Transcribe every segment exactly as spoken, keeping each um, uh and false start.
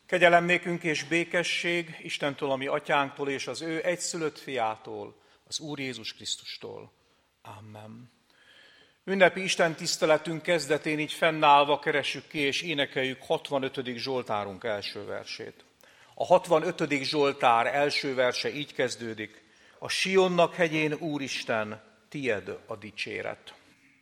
Kegyelem nékünk és békesség Istentől, ami atyánktól, és az ő egyszülött fiától, az Úr Jézus Krisztustól. Amen. Ünnepi Isten tiszteletünk kezdetén így fennállva keressük ki és énekeljük hatvanötödik Zsoltárunk első versét. A hatvanötödik Zsoltár első verse így kezdődik. A Sionnak hegyén, Úristen, tied a dicséret.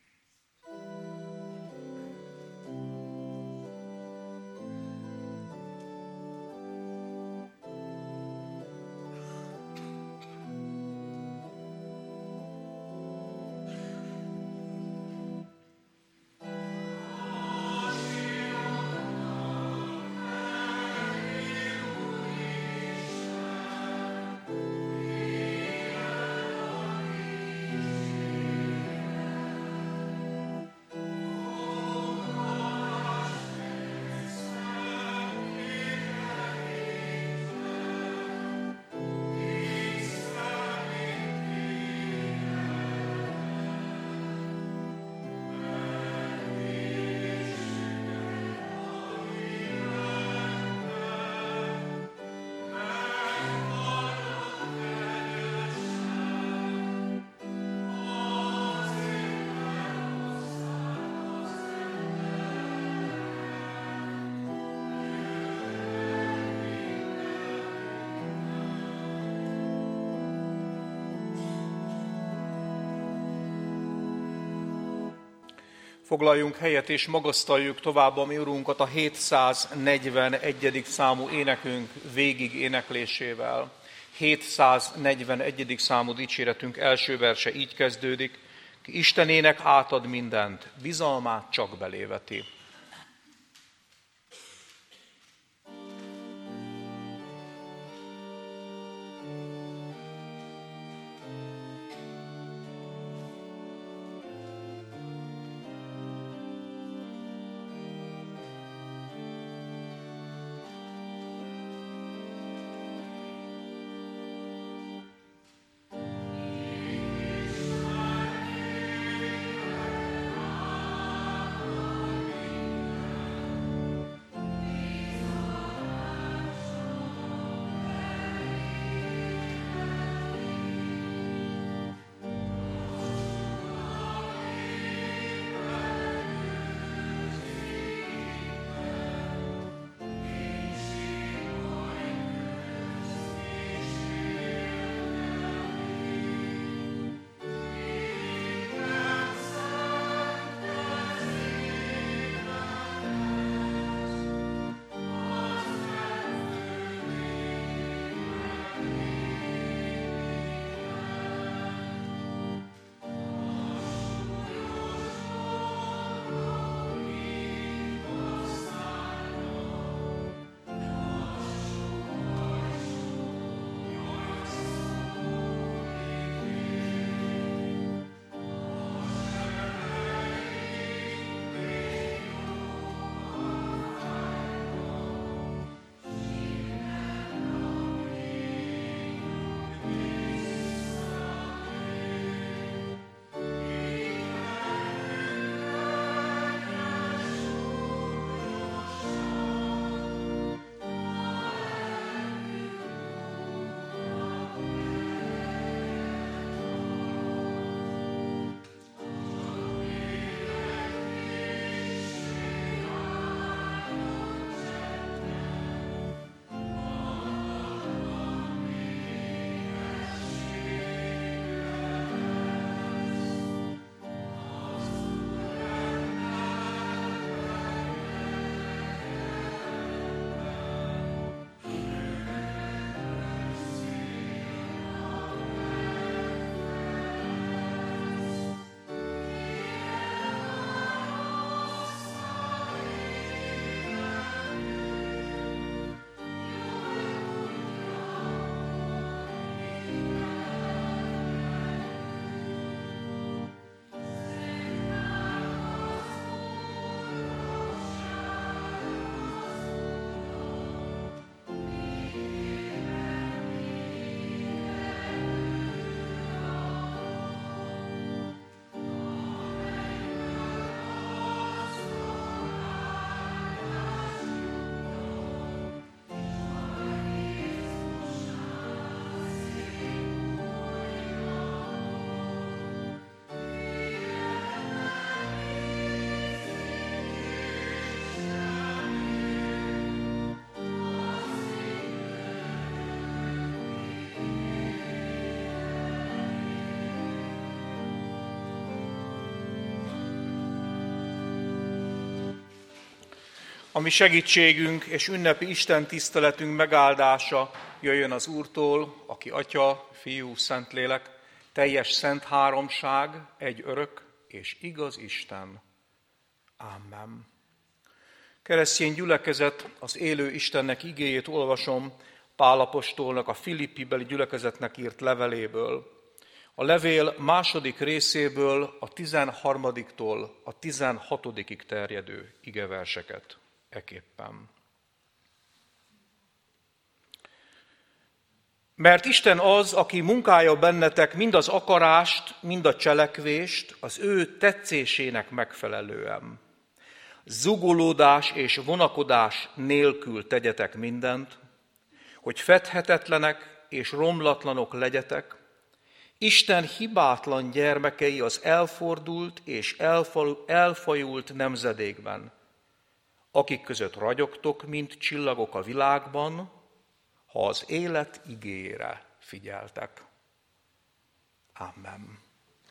Foglaljunk helyet és magasztaljuk tovább a mi Urunkat a hétszáznegyvenegyedik számú énekünk végig éneklésével. hétszáznegyvenegyedik számú dicséretünk első verse így kezdődik. Ki Istenének átad mindent, bizalmát csak beléveti. Ami segítségünk és ünnepi Isten tiszteletünk megáldása jöjjön az Úrtól, aki Atya, Fiú, Szentlélek, teljes szent háromság, egy örök és igaz Isten. Amen. Keresztény gyülekezet, az élő Istennek igéjét olvasom Pál apostolnak a Filippibeli gyülekezetnek írt leveléből. A levél második részéből a tizenharmadiktól a tizenhatodikig terjedő igeverseket eképpen. Mert Isten az, aki munkálja bennetek mind az akarást, mind a cselekvést az ő tetszésének megfelelően. Zugolódás és vonakodás nélkül tegyetek mindent, hogy fedhetetlenek és romlatlanok legyetek, Isten hibátlan gyermekei az elfordult és elfajult nemzedékben, akik között ragyogtok, mint csillagok a világban, ha az élet igéjére figyeltek. Amen.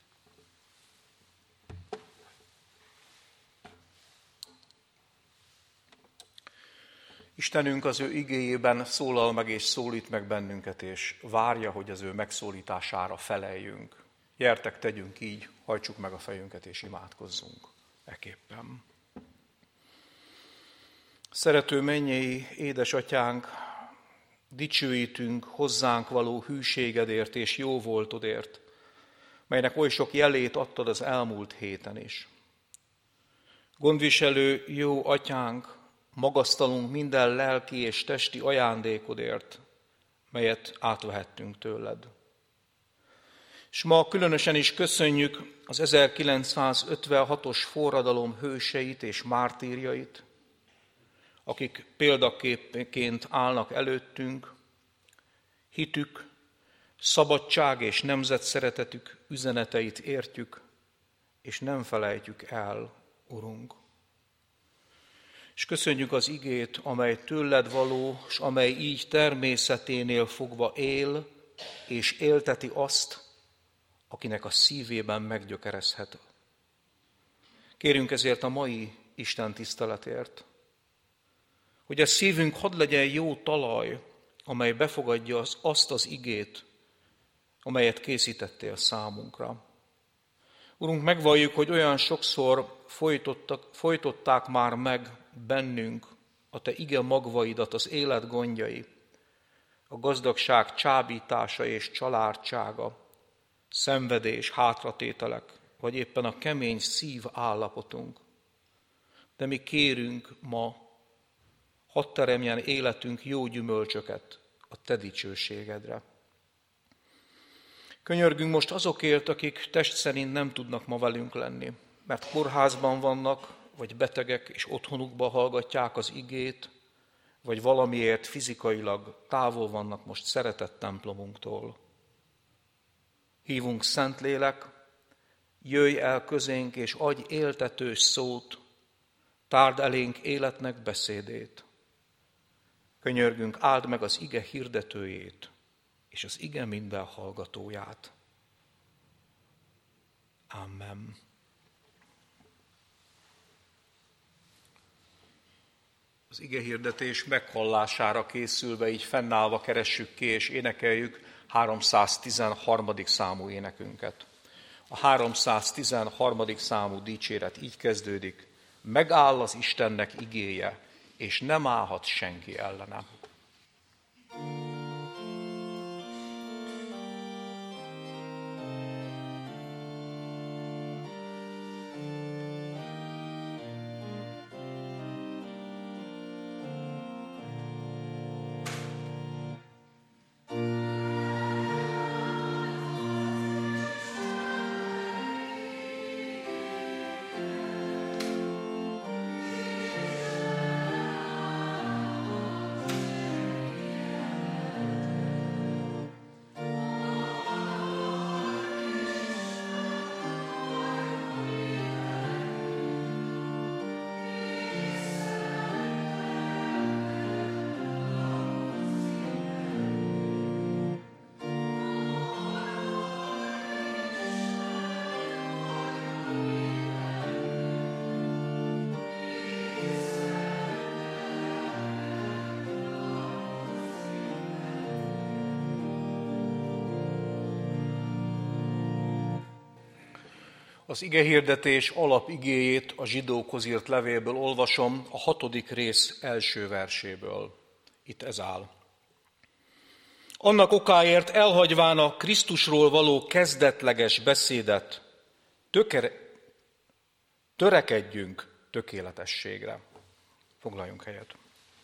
Istenünk az ő igéjében szólal meg és szólít meg bennünket, és várja, hogy az ő megszólítására feleljünk. Gyertek, tegyünk így, hajtsuk meg a fejünket és imádkozzunk eképpen. Szerető mennyei édesatyánk, dicsőítünk hozzánk való hűségedért és jóvoltodért, melynek oly sok jelét adtad az elmúlt héten is. Gondviselő jó atyánk, magasztalunk minden lelki és testi ajándékodért, melyet átvehettünk tőled. És ma különösen is köszönjük az ezerkilencszázötvenhatos forradalom hőseit és mártírjait, akik példaképként állnak előttünk, hitük, szabadság és nemzetszeretetük üzeneteit értjük, és nem felejtjük el, Urunk. És köszönjük az igét, amely tőled való, és amely így természeténél fogva él, és élteti azt, akinek a szívében meggyökerezhet. Kérünk ezért a mai Isten tiszteletért, hogy a szívünk hadd legyen jó talaj, amely befogadja az, azt az igét, amelyet készítettél számunkra. Urunk, megvalljuk, hogy olyan sokszor folytották már meg bennünk a te ige magvaidat, az élet gondjai, a gazdagság csábítása és családsága, szenvedés, hátratételek, vagy éppen a kemény szív állapotunk. De mi kérünk ma, hadd teremjen életünk jó gyümölcsöket a te dicsőségedre. Könyörgünk most azokért, akik test szerint nem tudnak ma velünk lenni, mert kórházban vannak, vagy betegek, és otthonukba hallgatják az igét, vagy valamiért fizikailag távol vannak most szeretett templomunktól. Hívunk Szentlélek, jöjj el közénk, és adj éltető szót, tárd elénk életnek beszédét. Könyörgünk, áld meg az ige hirdetőjét, és az ige minden hallgatóját. Amen. Az ige hirdetés meghallására készülve, így fennállva keressük ki és énekeljük háromszáztizenharmadik számú énekünket. A háromszáztizenharmadik számú dicséret így kezdődik: megáll az Istennek igéje, és nem állhat senki ellene. Az igehirdetés alapigéjét a zsidókhoz írt levélből olvasom, a hatodik rész első verséből. Itt ez áll. Annak okáért elhagyván a Krisztusról való kezdetleges beszédet, tökere, törekedjünk tökéletességre. Foglaljunk helyet.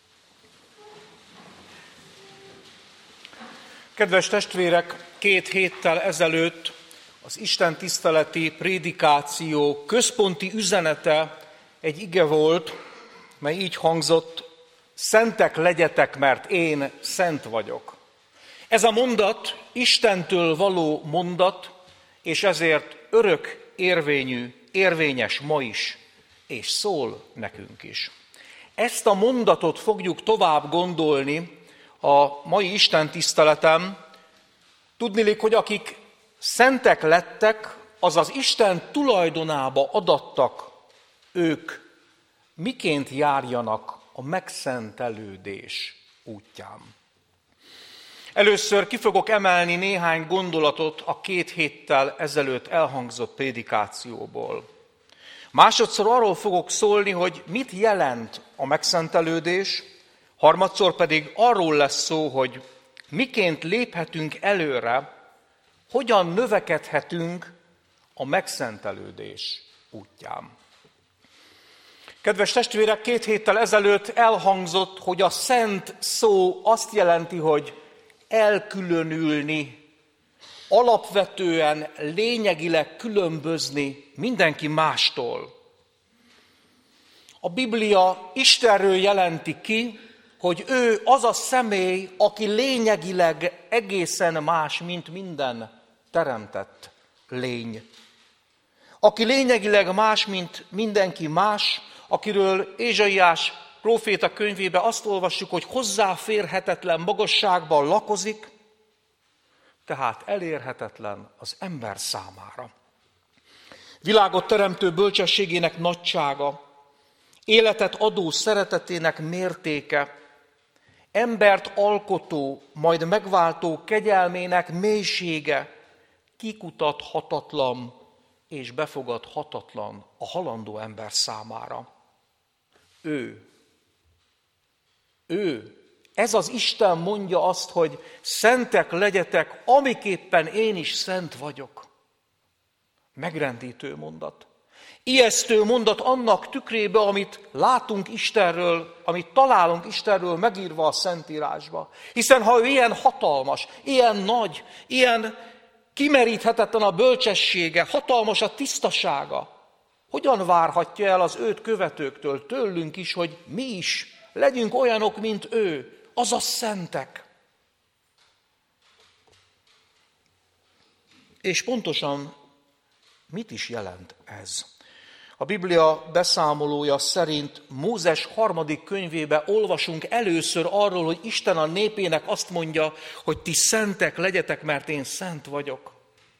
Kedves testvérek, két héttel ezelőtt az Isten tiszteleti prédikáció központi üzenete egy ige volt, mely így hangzott: szentek legyetek, mert én szent vagyok. Ez a mondat Istentől való mondat, és ezért örök érvényű, érvényes ma is, és szól nekünk is. Ezt a mondatot fogjuk tovább gondolni a mai Isten tiszteletem. Tudniillik, hogy akik szentek lettek, azaz Isten tulajdonába adattak, ők miként járjanak a megszentelődés útján. Először ki fogok emelni néhány gondolatot a két héttel ezelőtt elhangzott prédikációból. Másodszor arról fogok szólni, hogy mit jelent a megszentelődés, harmadszor pedig arról lesz szó, hogy miként léphetünk előre, hogyan növekedhetünk a megszentelődés útján. Kedves testvérek, két héttel ezelőtt elhangzott, hogy a szent szó azt jelenti, hogy elkülönülni, alapvetően, lényegileg különbözni mindenki mástól. A Biblia Istenről jelenti ki, hogy ő az a személy, aki lényegileg egészen más, mint minden teremtett lény. Aki lényegileg más, mint mindenki más, akiről Ézsaiás próféta könyvében azt olvassuk, hogy hozzáférhetetlen magasságban lakozik, tehát elérhetetlen az ember számára. Világot teremtő bölcsességének nagysága, életet adó szeretetének mértéke, embert alkotó, majd megváltó kegyelmének mélysége kikutathatatlan és befogadhatatlan a halandó ember számára. Ő, ő, ez az Isten mondja azt, hogy szentek legyetek, amiképpen én is szent vagyok. Megrendítő mondat. Ijesztő mondat annak tükrébe, amit látunk Istenről, amit találunk Istenről megírva a Szentírásba. Hiszen ha ő ilyen hatalmas, ilyen nagy, ilyen kimeríthetetlen a bölcsessége, hatalmas a tisztasága, hogyan várhatja el az őt követőktől, tőlünk is, hogy mi is legyünk olyanok, mint ő, azaz szentek. És pontosan mit is jelent ez? A Biblia beszámolója szerint Mózes harmadik könyvébe olvasunk először arról, hogy Isten a népének azt mondja, hogy ti szentek legyetek, mert én szent vagyok.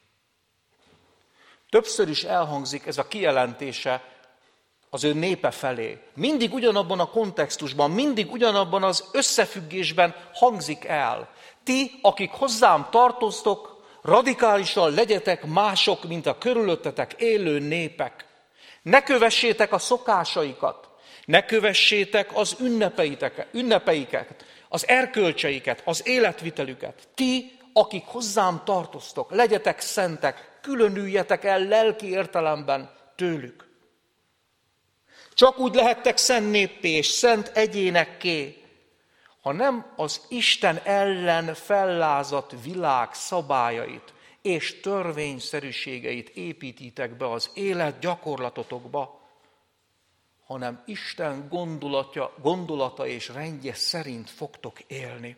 Többször is elhangzik ez a kijelentése az ő népe felé. Mindig ugyanabban a kontextusban, mindig ugyanabban az összefüggésben hangzik el. Ti, akik hozzám tartoztok, radikálisan legyetek mások, mint a körülöttetek élő népek. Ne kövessétek a szokásaikat, ne kövessétek az ünnepeiket, az erkölcseiket, az életvitelüket. Ti, akik hozzám tartoztok, legyetek szentek, különüljetek el lelki értelemben tőlük. Csak úgy lehettek szent néppé és szent egyénekké, ha nem az Isten ellen fellázadt világ szabályait és törvényszerűségeit építitek be az élet gyakorlatotokba, hanem Isten gondolatja, gondolata és rendje szerint fogtok élni.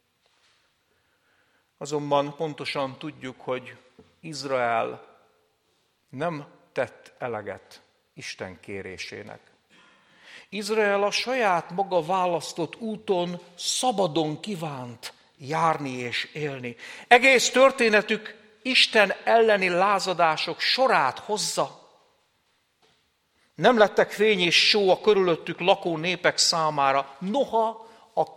Azonban pontosan tudjuk, hogy Izrael nem tett eleget Isten kérésének. Izrael a saját maga választott úton szabadon kívánt járni és élni. Egész történetük Isten elleni lázadások sorát hozza. Nem lettek fény és só a körülöttük lakó népek számára, noha a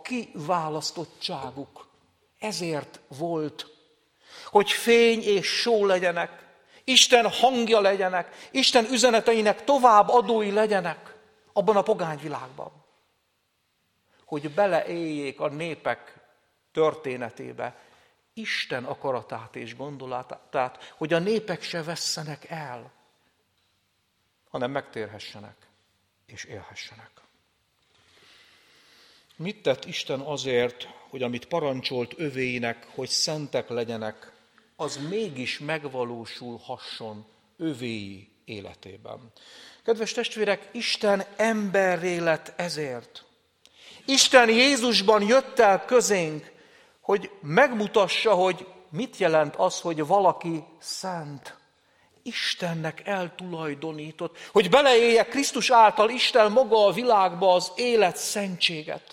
kiválasztottságuk ezért volt, hogy fény és só legyenek, Isten hangja legyenek, Isten üzeneteinek továbbadói legyenek abban a pogány világban. Hogy beleéljék a népek történetébe Isten akaratát és gondolatát, hogy a népek se vesszenek el, hanem megtérhessenek és élhessenek. Mit tett Isten azért, hogy amit parancsolt övéinek, hogy szentek legyenek, az mégis megvalósulhasson övéi életében? Kedves testvérek, Isten emberré lett ezért. Isten Jézusban jött el közénk, hogy megmutassa, hogy mit jelent az, hogy valaki szent. Istennek eltulajdonított, hogy beleélje Krisztus által Isten maga a világba az élet szentséget.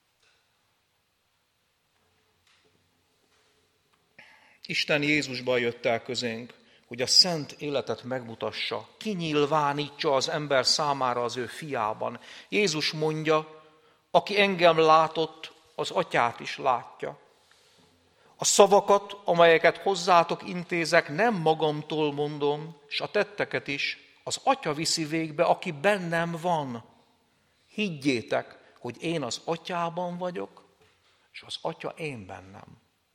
Isten Jézusban jött el közénk, hogy a szent életet megmutassa, kinyilvánítsa az ember számára az ő fiában. Jézus mondja, aki engem látott, az atyát is látja. A szavakat, amelyeket hozzátok intézek, nem magamtól mondom, és a tetteket is az atya viszi végbe, aki bennem van. Higgyétek, hogy én az atyában vagyok, és az atya én bennem.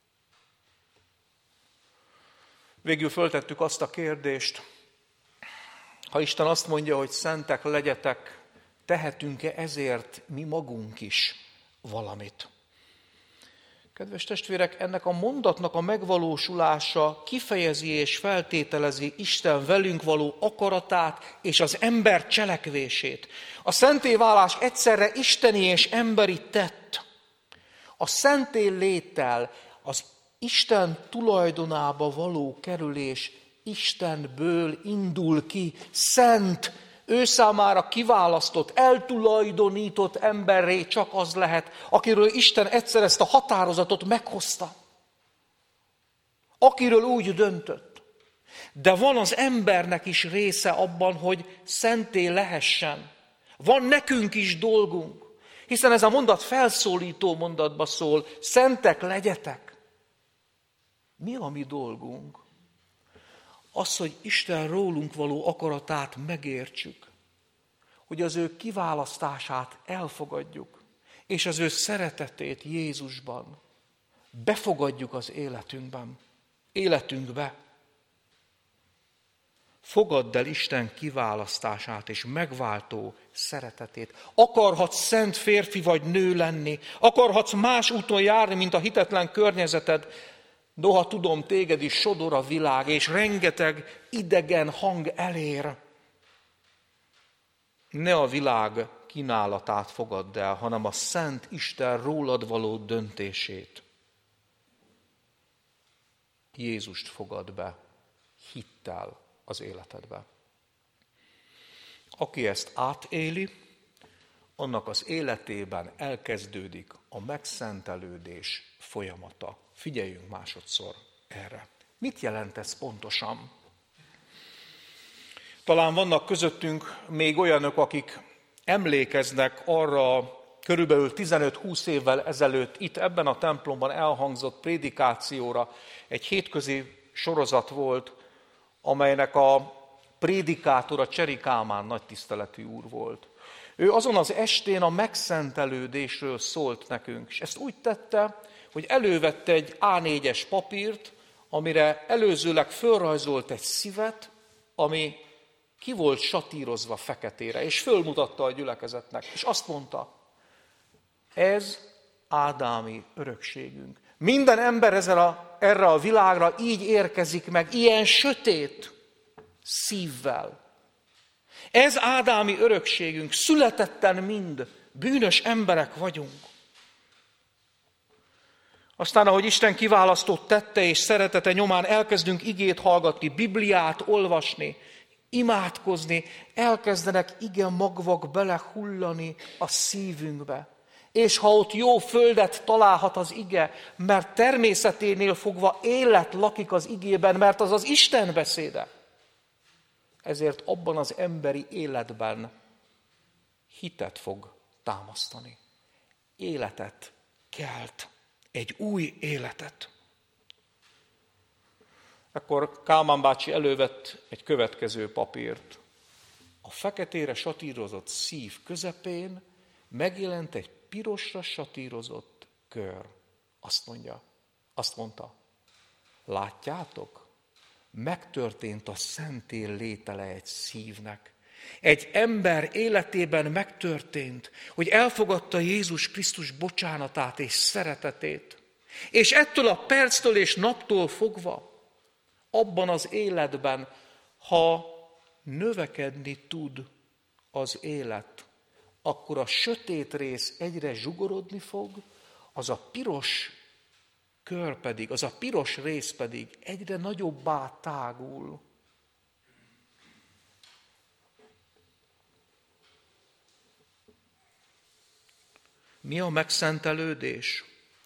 Végül föltettük azt a kérdést, ha Isten azt mondja, hogy szentek legyetek, tehetünk-e ezért mi magunk is valamit? Kedves testvérek, ennek a mondatnak a megvalósulása kifejezi és feltételezi Isten velünk való akaratát és az ember cselekvését. A szentéválás egyszerre isteni és emberi tett. A szenté léttel, az Isten tulajdonába való kerülés Istenből indul ki, szent, ő számára kiválasztott, eltulajdonított emberré csak az lehet, akiről Isten egyszer ezt a határozatot meghozta. Akiről úgy döntött. De van az embernek is része abban, hogy szenté lehessen. Van nekünk is dolgunk, hiszen ez a mondat felszólító mondatba szól, szentek legyetek. Mi a mi dolgunk? Az, hogy Isten rólunk való akaratát megértsük, hogy az ő kiválasztását elfogadjuk, és az ő szeretetét Jézusban befogadjuk az életünkben, életünkbe. Fogadd el Isten kiválasztását és megváltó szeretetét. Akarhatsz szent férfi vagy nő lenni, akarhatsz más úton járni, mint a hitetlen környezeted, noha tudom, téged is sodor a világ, és rengeteg idegen hang elér. Ne a világ kínálatát fogadd el, hanem a szent Isten rólad való döntését. Jézust fogad be hittel az életedbe. Aki ezt átéli, annak az életében elkezdődik a megszentelődés folyamata. Figyeljünk másodszor erre. Mit jelent ez pontosan? Talán vannak közöttünk még olyanok, akik emlékeznek arra körülbelül tizenöt-húsz évvel ezelőtt itt ebben a templomban elhangzott prédikációra. Egy hétközi sorozat volt, amelynek a prédikátora Cseri Kálmán nagytiszteletű úr volt. Ő azon az estén a megszentelődésről szólt nekünk, és ezt úgy tette, hogy elővette egy á négyes papírt, amire előzőleg fölrajzolt egy szívet, ami ki volt satírozva feketére, és fölmutatta a gyülekezetnek, és azt mondta, ez ádámi örökségünk. Minden ember ezzel a, erre a világra így érkezik meg, ilyen sötét szívvel. Ez ádámi örökségünk, születetten mind bűnös emberek vagyunk. Aztán, ahogy Isten kiválasztott tette és szeretete nyomán elkezdünk igét hallgatni, Bibliát olvasni, imádkozni, elkezdenek ige magvak belehullani a szívünkbe. És ha ott jó földet találhat az ige, mert természeténél fogva élet lakik az igében, mert az az Isten beszéde. Ezért abban az emberi életben hitet fog támasztani. Életet kelt. Egy új életet. Akkor Kálmán bácsi elővett egy következő papírt. A feketére satírozott szív közepén megjelent egy pirosra satírozott kör. Azt mondja, azt mondta, látjátok? Megtörtént a szentér létele egy szívnek. Egy ember életében megtörtént, hogy elfogadta Jézus Krisztus bocsánatát és szeretetét. És ettől a perctől és naptól fogva, abban az életben, ha növekedni tud az élet, akkor a sötét rész egyre zsugorodni fog, az a piros kör pedig, az a piros rész pedig egyre nagyobbá tágul. Mi a megszentelődés?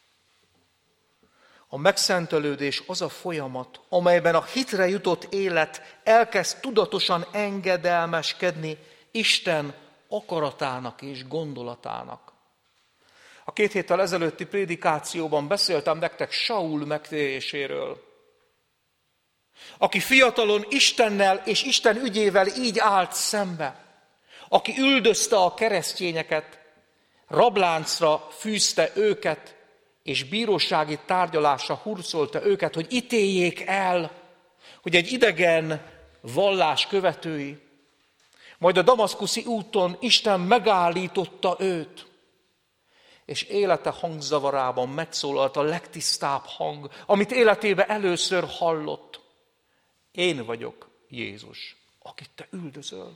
A megszentelődés az a folyamat, amelyben a hitre jutott élet elkezd tudatosan engedelmeskedni Isten akaratának és gondolatának. A két héttel ezelőtti prédikációban beszéltem nektek Saul megtéréséről, aki fiatalon Istennel és Isten ügyével így állt szembe, aki üldözte a keresztényeket, rabláncra fűzte őket, és bírósági tárgyalásra hurcolta őket, hogy ítéljék el, hogy egy idegen vallás követői. Majd a damaszkuszi úton Isten megállította őt, és élete hangzavarában megszólalt a legtisztább hang, amit életébe először hallott. Én vagyok Jézus, akit te üldözöl.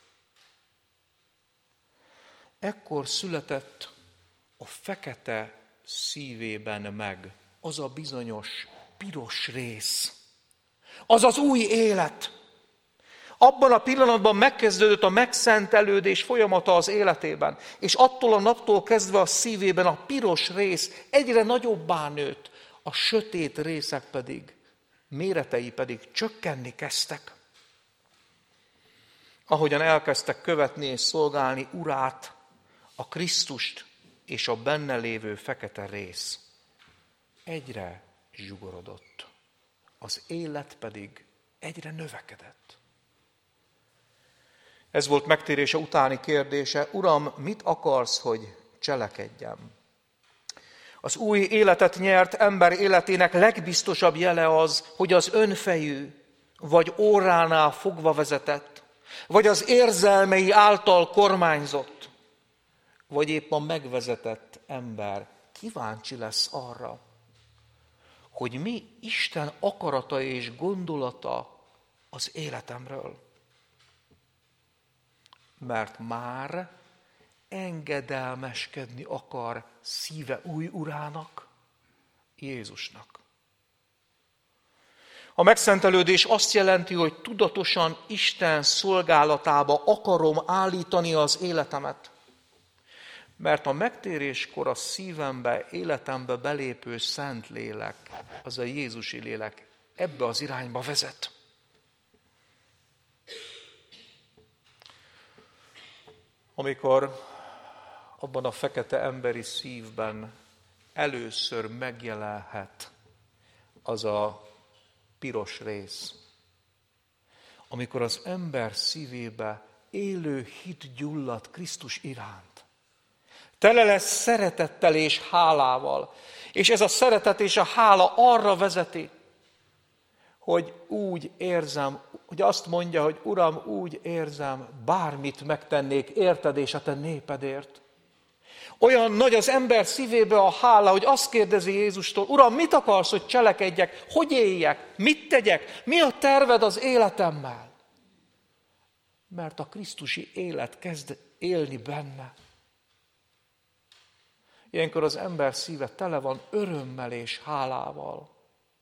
Ekkor született a fekete szívében meg az a bizonyos piros rész, az az új élet. Abban a pillanatban megkezdődött a megszentelődés folyamata az életében, és attól a naptól kezdve a szívében a piros rész egyre nagyobbá nőtt, a sötét részek pedig, méretei pedig csökkenni kezdtek. Ahogyan elkezdtek követni és szolgálni Urát, a Krisztust és a benne lévő fekete rész egyre zsugorodott, az élet pedig egyre növekedett. Ez volt megtérése utáni kérdése: Uram, mit akarsz, hogy cselekedjem? Az új életet nyert ember életének legbiztosabb jele az, hogy az önfejű, vagy óránál fogva vezetett, vagy az érzelmei által kormányzott, vagy épp a megvezetett ember kíváncsi lesz arra, hogy mi Isten akarata és gondolata az életemről. Mert már engedelmeskedni akar szíve új urának, Jézusnak. A megszentelődés azt jelenti, hogy tudatosan Isten szolgálatába akarom állítani az életemet. Mert a megtéréskor a szívembe, életembe belépő szent lélek, az a Jézusi lélek ebbe az irányba vezet. Amikor abban a fekete emberi szívben először megjelenhet az a piros rész, amikor az ember szívébe élő hit gyullad Krisztus iránt, tele lesz szeretettel és hálával, és ez a szeretet és a hála arra vezeti, hogy úgy érzem, hogy azt mondja, hogy Uram, úgy érzem, bármit megtennék érted és a te népedért. Olyan nagy az ember szívébe a hála, hogy azt kérdezi Jézustól: Uram, mit akarsz, hogy cselekedjek, hogy éljek, mit tegyek, mi a terved az életemmel? Mert a krisztusi élet kezd élni benne. Ilyenkor az ember szíve tele van örömmel és hálával.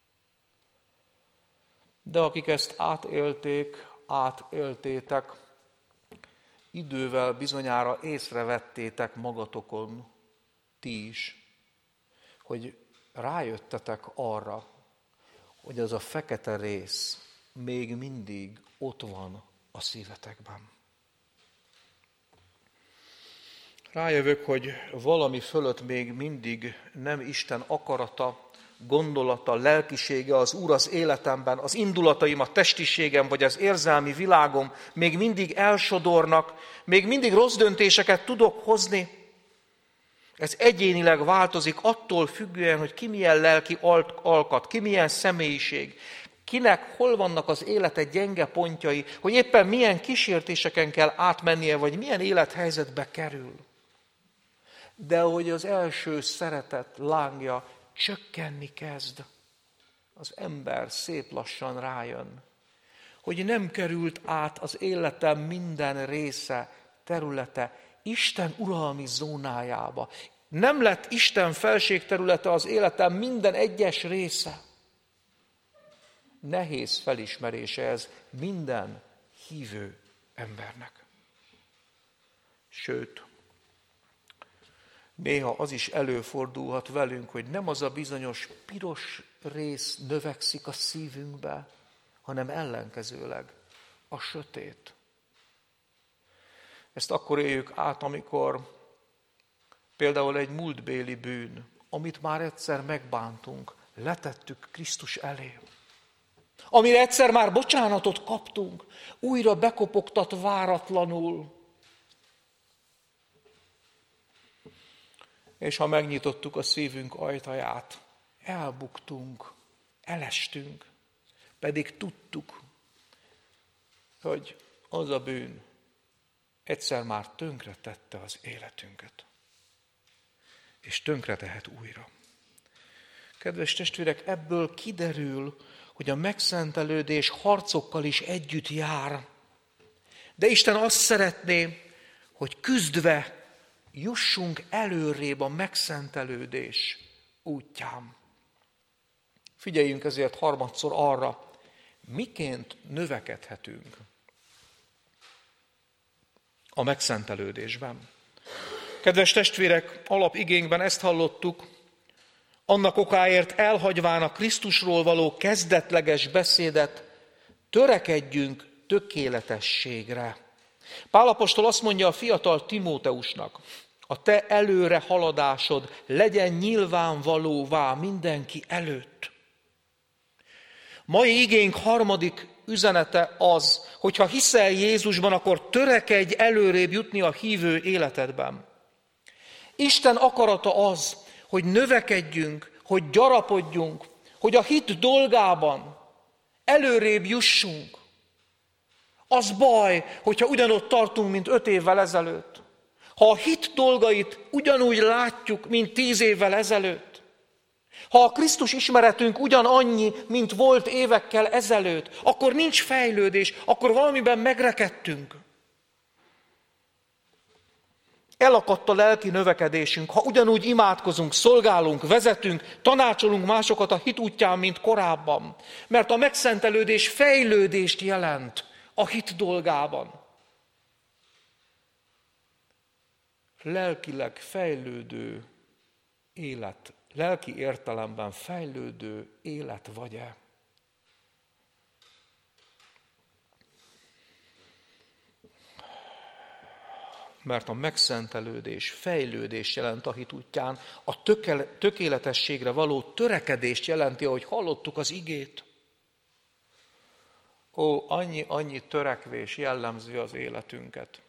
De akik ezt átélték, átéltétek, idővel bizonyára észrevettétek magatokon ti is, hogy rájöttetek arra, hogy az a fekete rész még mindig ott van a szívetekben. Rájövök, hogy valami fölött még mindig nem Isten akarata, gondolata, lelkisége az Úr az életemben, az indulataim, a testiségem vagy az érzelmi világom még mindig elsodornak, még mindig rossz döntéseket tudok hozni. Ez egyénileg változik attól függően, hogy ki milyen lelki alkat, ki milyen személyiség, kinek hol vannak az élete gyenge pontjai, hogy éppen milyen kísértéseken kell átmennie, vagy milyen élethelyzetbe kerül. De hogy az első szeretet lángja csökkenni kezd, az ember szép lassan rájön, hogy nem került át az életem minden része, területe Isten uralmi zónájába. Nem lett Isten felségterülete az életem minden egyes része. Nehéz felismerése ez minden hívő embernek. Sőt, néha az is előfordulhat velünk, hogy nem az a bizonyos piros rész növekszik a szívünkbe, hanem ellenkezőleg a sötét. Ezt akkor éljük át, amikor például egy múltbéli bűn, amit már egyszer megbántunk, letettük Krisztus elé. Amire egyszer már bocsánatot kaptunk, újra bekopogtat váratlanul. És ha megnyitottuk a szívünk ajtaját, elbuktunk, elestünk, pedig tudtuk, hogy az a bűn egyszer már tönkretette az életünket. És tönkretehet újra. Kedves testvérek, ebből kiderül, hogy a megszentelődés harcokkal is együtt jár. De Isten azt szeretné, hogy küzdve jussunk előrébb a megszentelődés útján. Figyeljünk ezért harmadszor arra, miként növekedhetünk a megszentelődésben. Kedves testvérek, alapigénkben ezt hallottuk, annak okáért elhagyván a Krisztusról való kezdetleges beszédet, törekedjünk tökéletességre. Pál apostol azt mondja a fiatal Timóteusnak, a te előre haladásod legyen nyilvánvalóvá mindenki előtt. Mai igénk harmadik üzenete az, hogy ha hiszel Jézusban, akkor törekedj előrébb jutni a hívő életedben. Isten akarata az, hogy növekedjünk, hogy gyarapodjunk, hogy a hit dolgában előrébb jussunk. Az baj, hogyha ugyanott tartunk, mint öt évvel ezelőtt. Ha a hit dolgait ugyanúgy látjuk, mint tíz évvel ezelőtt. Ha a Krisztus ismeretünk ugyanannyi, mint volt évekkel ezelőtt, akkor nincs fejlődés, akkor valamiben megrekedtünk. Elakadt a lelki növekedésünk, ha ugyanúgy imádkozunk, szolgálunk, vezetünk, tanácsolunk másokat a hit útján, mint korábban. Mert a megszentelődés fejlődést jelent a hit dolgában. Lelkileg fejlődő élet, lelki értelemben fejlődő élet vagy-e? Mert a megszentelődés, fejlődés jelent a hit útján, a tökéletességre való törekedést jelenti, ahogy hallottuk az igét. Ó, annyi, annyi törekvés jellemzi az életünket.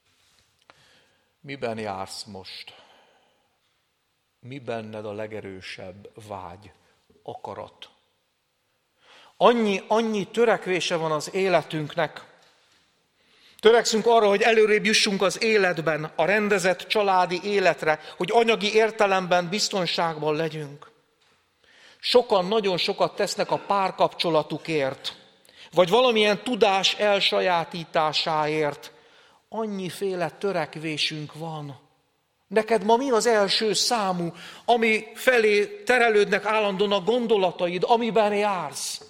Miben jársz most? Mi benned a legerősebb vágy, akarat? Annyi, annyi törekvése van az életünknek. Törekszünk arra, hogy előrébb jussunk az életben, a rendezett családi életre, hogy anyagi értelemben biztonságban legyünk. Sokan nagyon sokat tesznek a párkapcsolatukért, vagy valamilyen tudás elsajátításáért. Annyiféle törekvésünk van. Neked ma mi az első számú, ami felé terelődnek állandóan a gondolataid, amiben jársz?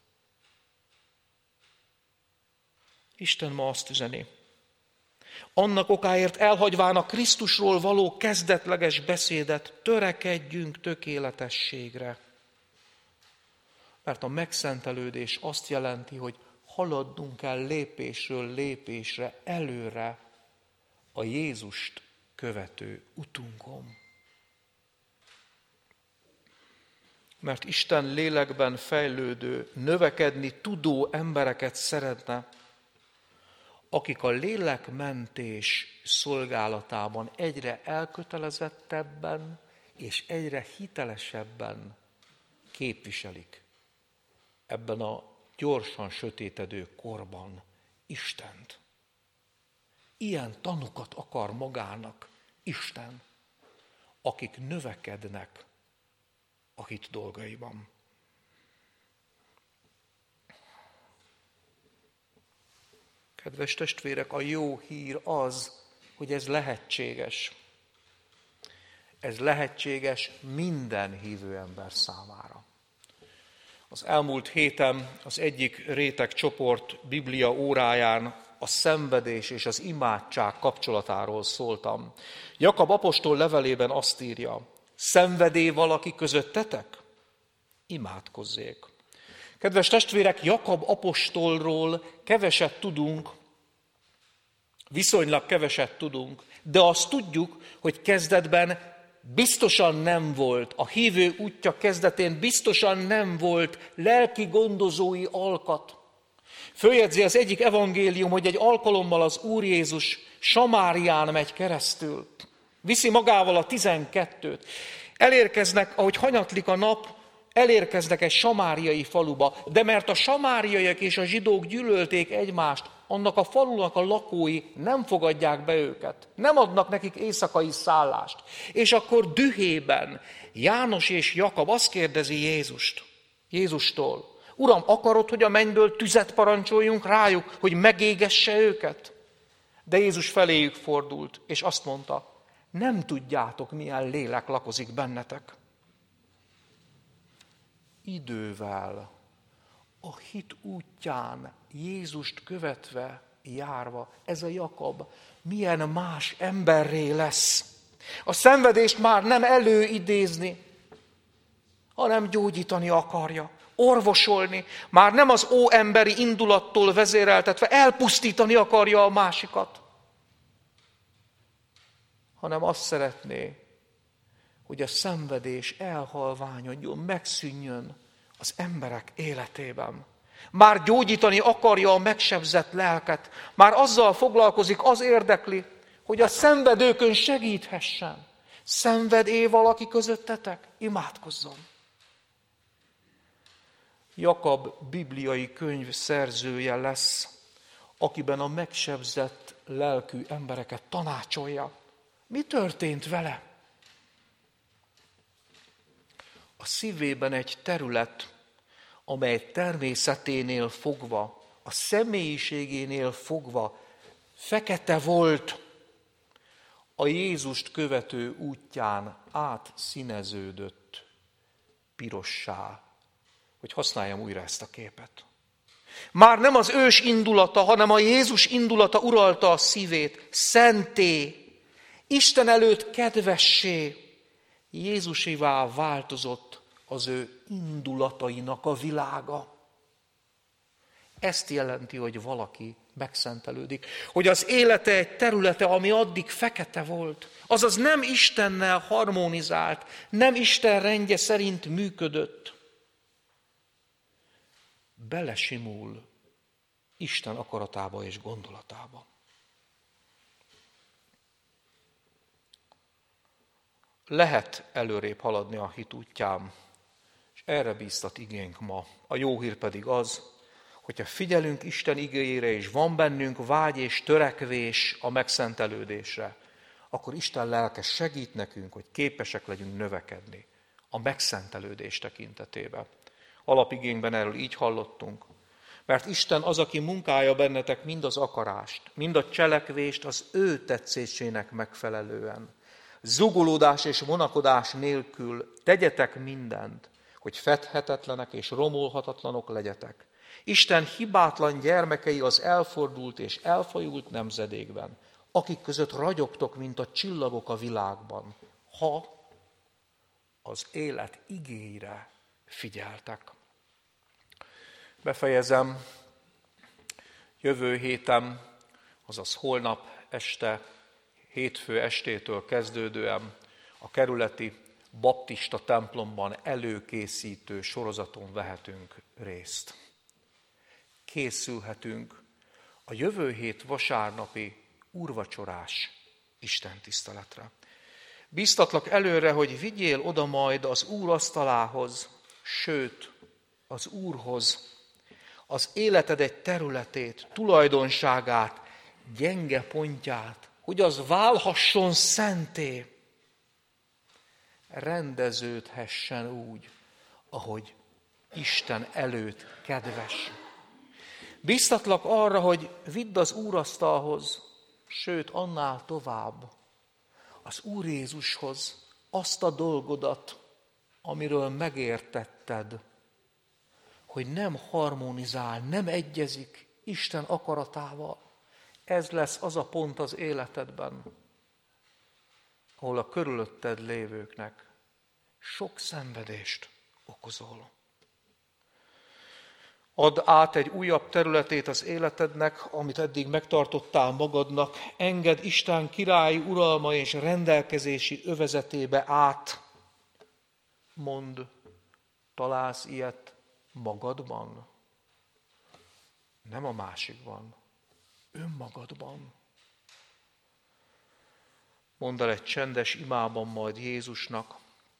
Isten ma azt üzeni. Annak okáért elhagyván a Krisztusról való kezdetleges beszédet, törekedjünk tökéletességre. Mert a megszentelődés azt jelenti, hogy haladnunk kell lépésről lépésre előre a Jézust követő utunkon. mert Isten lélekben fejlődő, növekedni tudó embereket szeretne, akik a lélekmentés szolgálatában egyre elkötelezettebben és egyre hitelesebben képviselik ebben a gyorsan sötétedő korban Istent. Ilyen tanukat akar magának Isten, akik növekednek a hit dolgaiban. Kedves testvérek, a jó hír az, hogy ez lehetséges. Ez lehetséges minden hívő ember számára. Az elmúlt héten az egyik réteg csoport Biblia óráján a szenvedés és az imádság kapcsolatáról szóltam. Jakab apostol levelében azt írja, szenvedély valaki közöttetek? Imádkozzék. Kedves testvérek, Jakab apostolról keveset tudunk, viszonylag keveset tudunk, de azt tudjuk, hogy kezdetben biztosan nem volt, a hívő útja kezdetén biztosan nem volt lelki gondozói alkat. Följegyzi az egyik evangélium, hogy egy alkalommal az Úr Jézus Samárián megy keresztül. Viszi magával a tizenkettőt. Elérkeznek, ahogy hanyatlik a nap, elérkeznek egy samáriai faluba, de mert a samáriaiak és a zsidók gyűlölték egymást, annak a falunak a lakói nem fogadják be őket, nem adnak nekik éjszakai szállást. És akkor dühében János és Jakab azt kérdezi Jézust, Jézustól, Uram, akarod, hogy a mennyből tüzet parancsoljunk rájuk, hogy megégesse őket? De Jézus feléjük fordult, és azt mondta, nem tudjátok, milyen lélek lakozik bennetek. Idővel, a hit útján, Jézust követve, járva, ez a Jakab milyen más emberré lesz. A szenvedést már nem előidézni, hanem gyógyítani akarja, orvosolni, már nem az óemberi indulattól vezéreltetve elpusztítani akarja a másikat, hanem azt szeretné, hogy a szenvedés elhalványodjon, megszűnjön az emberek életében. Már gyógyítani akarja a megsebzett lelket, már azzal foglalkozik, az érdekli, hogy a szenvedőkön segíthessen. Szenved-e valaki közöttetek? Imádkozzon! Jakab bibliai könyv szerzője lesz, akiben a megsebzett lelkű embereket tanácsolja. Mi történt vele? A szívében egy terület, amely természeténél fogva, a személyiségénél fogva fekete volt, a Jézust követő útján átszíneződött pirossá, hogy használjam újra ezt a képet. Már nem az ős indulata, hanem a Jézus indulata uralta a szívét, szenté, Isten előtt kedvessé, Jézusivá változott az ő indulatainak a világa. Ezt jelenti, hogy valaki megszentelődik. Hogy az élete egy területe, ami addig fekete volt, azaz nem Istennel harmonizált, nem Isten rendje szerint működött. Belesimul Isten akaratába és gondolatába. Lehet előrébb haladni a hit útján, és erre bíztat igénk ma. A jó hír pedig az, hogyha figyelünk Isten igéjére, és van bennünk vágy és törekvés a megszentelődésre, akkor Isten lelke segít nekünk, hogy képesek legyünk növekedni a megszentelődés tekintetében. Alapigénkben erről így hallottunk. Mert Isten az, aki munkálja bennetek mind az akarást, mind a cselekvést az ő tetszésének megfelelően. Zugolódás és vonakodás nélkül tegyetek mindent, hogy fedhetetlenek és romolhatatlanok legyetek. Isten hibátlan gyermekei az elfordult és elfajult nemzedékben, akik között ragyogtok, mint a csillagok a világban, ha az élet igéire figyeltek. Befejezem, jövő héten, azaz holnap este, hétfő estétől kezdődően a kerületi baptista templomban előkészítő sorozaton vehetünk részt. Készülhetünk a jövő hét vasárnapi úrvacsorás istentiszteletre. Bíztatlak előre, hogy vigyél oda majd az Úr asztalához, sőt, az Úrhoz, az életed egy területét, tulajdonságát, gyenge pontját, hogy az válhasson szenté, rendeződhessen úgy, ahogy Isten előtt kedves. Bíztatlak arra, hogy vidd az úrasztalhoz, sőt, annál tovább, az Úr Jézushoz azt a dolgodat, amiről megértetted, hogy nem harmonizál, nem egyezik Isten akaratával. Ez lesz az a pont az életedben, ahol a körülötted lévőknek sok szenvedést okozol. Add át egy újabb területét az életednek, amit eddig megtartottál magadnak. Engedd Isten királyi uralma és rendelkezési övezetébe át. Mondd, találsz ilyet magadban? Nem a másikban, önmagadban. Mondd el egy csendes imában majd Jézusnak: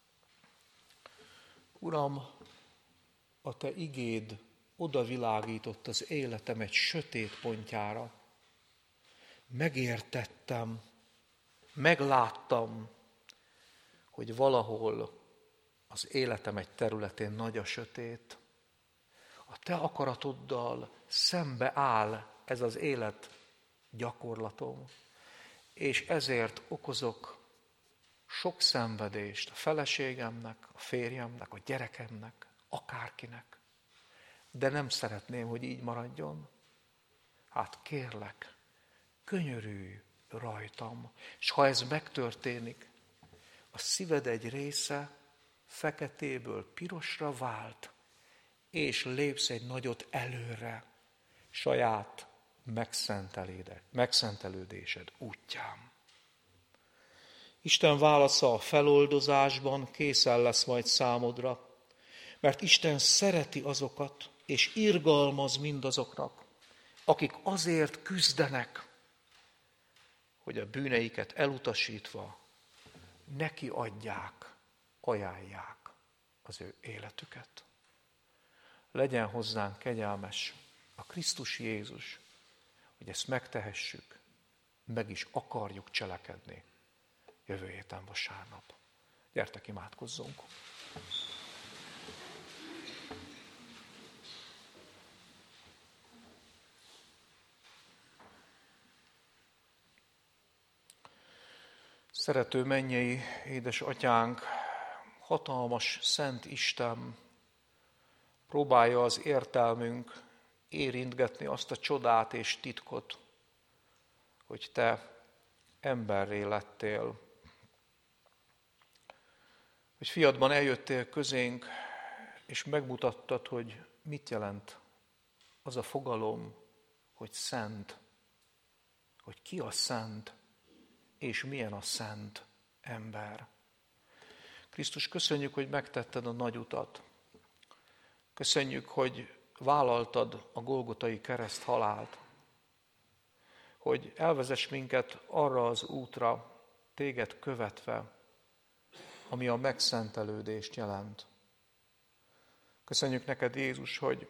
Uram, a te igéd odavilágított az életem egy sötét pontjára. Megértettem, megláttam, hogy valahol az életem egy területén nagy a sötét. A te akaratoddal szembe áll ez az élet gyakorlatom, és ezért okozok sok szenvedést a feleségemnek, a férjemnek, a gyerekemnek, akárkinek. De nem szeretném, hogy így maradjon. Hát kérlek, könyörülj rajtam. És ha ez megtörténik, a szíved egy része feketéből pirosra vált, és lépsz egy nagyot előre saját megszentelődésed útján. Isten válasza a feloldozásban készen lesz majd számodra, mert Isten szereti azokat, és irgalmaz mindazoknak, akik azért küzdenek, hogy a bűneiket elutasítva neki adják, ajánlják az ő életüket. Legyen hozzánk kegyelmes a Krisztus Jézus, hogy ezt megtehessük, meg is akarjuk cselekedni jövő héten vasárnap. Gyertek, imádkozzunk! Szerető mennyei édes atyánk, hatalmas, szent Isten, próbálja az értelmünk érintgetni azt a csodát és titkot, hogy te emberré lettél. Hogy fiadban eljöttél közénk, és megmutattad, hogy mit jelent az a fogalom, hogy szent, hogy ki a szent, és milyen a szent ember. Krisztus, köszönjük, hogy megtetted a nagy utat. Köszönjük, hogy vállaltad a golgotai kereszt halált, hogy elvezess minket arra az útra, téged követve, ami a megszentelődést jelent. Köszönjük neked, Jézus, hogy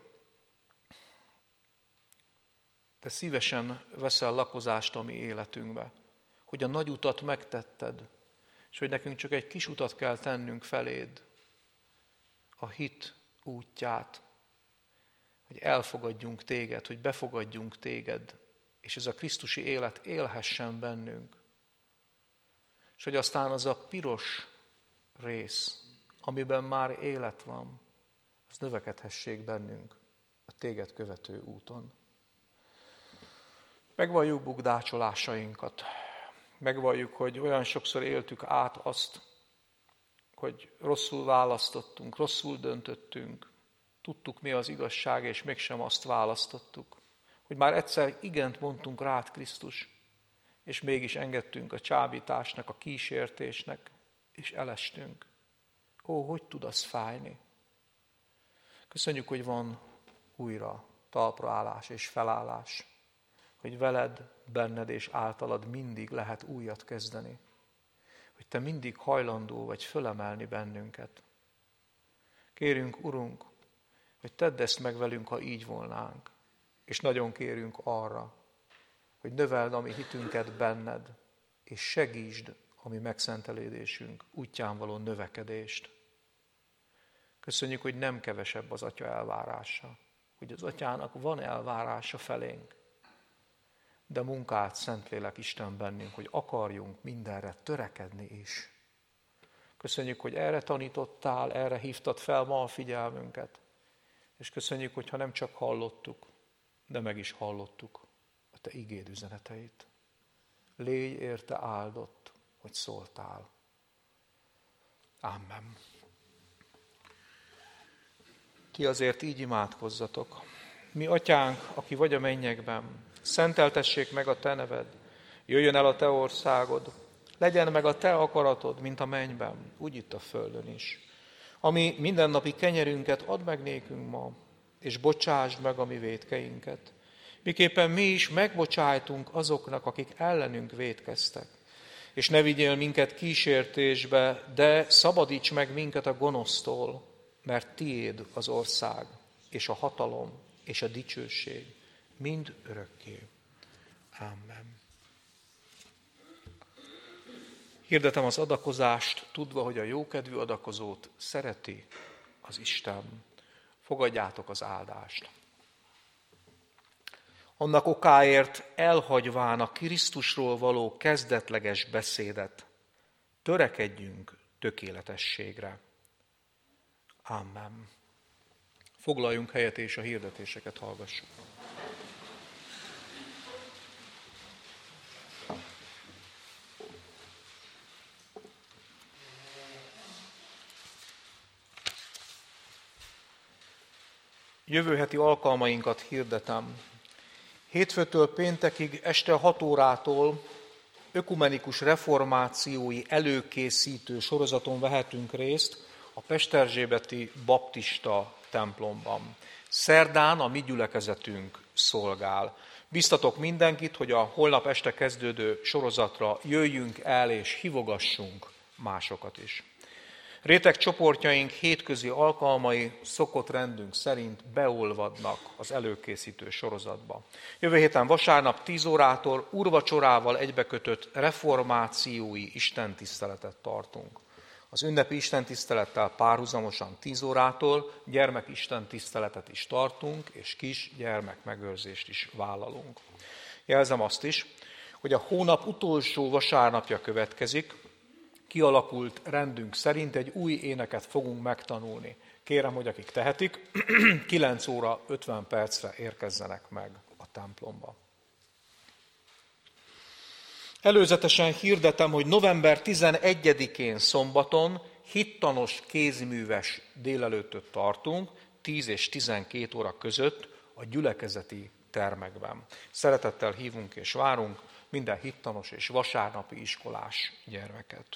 te szívesen veszel lakozást a mi életünkbe, hogy a nagy utat megtetted, és hogy nekünk csak egy kis utat kell tennünk feléd, a hit útját, hogy elfogadjunk téged, hogy befogadjunk téged, és ez a krisztusi élet élhessen bennünk. És hogy aztán az a piros rész, amiben már élet van, az növekedhessék bennünk a téged követő úton. Megvalljuk bukdácsolásainkat. Megvalljuk, hogy olyan sokszor éltük át azt, hogy rosszul választottunk, rosszul döntöttünk, tudtuk mi az igazság, és mégsem azt választottuk. Hogy már egyszer igent mondtunk rád, Krisztus, és mégis engedtünk a csábításnak, a kísértésnek, és elestünk. Ó, hogy tud az fájni? Köszönjük, hogy van újra talpraállás és felállás, hogy veled, benned és általad mindig lehet újat kezdeni, hogy te mindig hajlandó vagy fölemelni bennünket. Kérünk, Urunk, hogy tedd ezt meg velünk, ha így volnánk, és nagyon kérünk arra, hogy növeld a mi hitünket benned, és segítsd a mi megszentelődésünk útján való növekedést. Köszönjük, hogy nem kevesebb az Atya elvárása, hogy az Atyának van elvárása felénk, de munkált Szentlélek Isten bennünk, hogy akarjunk mindenre törekedni is. Köszönjük, hogy erre tanítottál, erre hívtad fel ma a figyelmünket, és köszönjük, hogyha nem csak hallottuk, de meg is hallottuk a te igéd üzeneteit. Légy érte áldott, hogy szóltál. Amen. Ti azért így imádkozzatok. Mi Atyánk, aki vagy a mennyekben, szenteltessék meg a te neved, jöjjön el a te országod, legyen meg a te akaratod, mint a mennyben, úgy itt a földön is. Ami mindennapi kenyerünket add meg nékünk ma, és bocsásd meg a mi vétkeinket, miképpen mi is megbocsájtunk azoknak, akik ellenünk vétkeztek. És ne vigyél minket kísértésbe, de szabadíts meg minket a gonosztól, mert tiéd az ország, és a hatalom, és a dicsőség, mind örökké. Amen. Hirdetem az adakozást, tudva, hogy a jókedvű adakozót szereti az Isten. Fogadjátok az áldást. Annak okáért elhagyván a Krisztusról való kezdetleges beszédet, törekedjünk tökéletességre. Amen. Foglaljunk helyet és a hirdetéseket hallgassuk. Jövő heti alkalmainkat hirdetem. Hétfőtől péntekig este hat órától ökumenikus reformációi előkészítő sorozaton vehetünk részt a pesterzsébeti baptista templomban. Szerdán a mi gyülekezetünk szolgál. Biztatok mindenkit, hogy a holnap este kezdődő sorozatra jöjjünk el és hívogassunk másokat is. Réteg csoportjaink hétközi alkalmai szokott rendünk szerint beolvadnak az előkészítő sorozatba. Jövő héten vasárnap tíz órától úrvacsorával egybekötött reformációi istentiszteletet tartunk. Az ünnepi istentisztelettel párhuzamosan tíz órától gyermek istentiszteletet is tartunk, és kis gyermekmegőrzést is vállalunk. Jelzem azt is, hogy a hónap utolsó vasárnapja következik, kialakult rendünk szerint egy új éneket fogunk megtanulni. Kérem, hogy akik tehetik, kilenc óra ötven percre érkezzenek meg a templomba. Előzetesen hirdetem, hogy november tizenegyedikén szombaton hittanos kézműves délelőttöt tartunk, tíz és tizenkét óra között a gyülekezeti termekben. Szeretettel hívunk és várunk minden hittanos és vasárnapi iskolás gyermeket.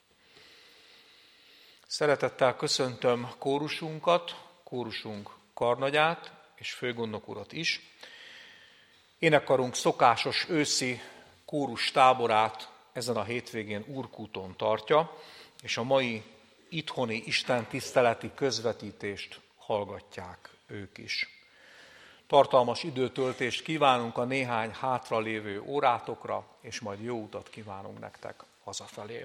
Szeretettel köszöntöm kórusunkat, kórusunk karnagyát és főgondnok urat is. Énekkarunk szokásos őszi kórus táborát ezen a hétvégén Úrkúton tartja, és a mai itthoni istentiszteleti közvetítést hallgatják ők is. Tartalmas időtöltést kívánunk a néhány hátralévő órátokra, és majd jó utat kívánunk nektek hazafelé.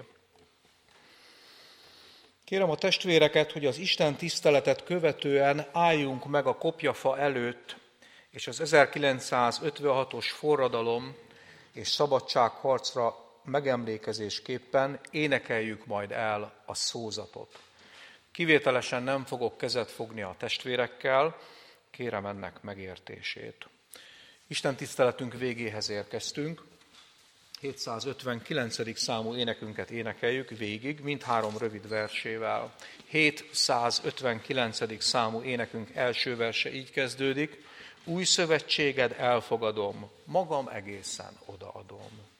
Kérem a testvéreket, hogy az Isten tiszteletet követően álljunk meg a kopjafa előtt, és az ezerkilencszázötvenhatos forradalom és szabadságharcra megemlékezésképpen énekeljük majd el a szózatot. Kivételesen nem fogok kezet fogni a testvérekkel, kérem ennek megértését. Isten tiszteletünk végéhez érkeztünk. hétszázötvenkilencedik számú énekünket énekeljük végig, mindhárom rövid versével. hétszázötvenkilencedik számú énekünk első verse így kezdődik: új szövetséged elfogadom, magam egészen odaadom.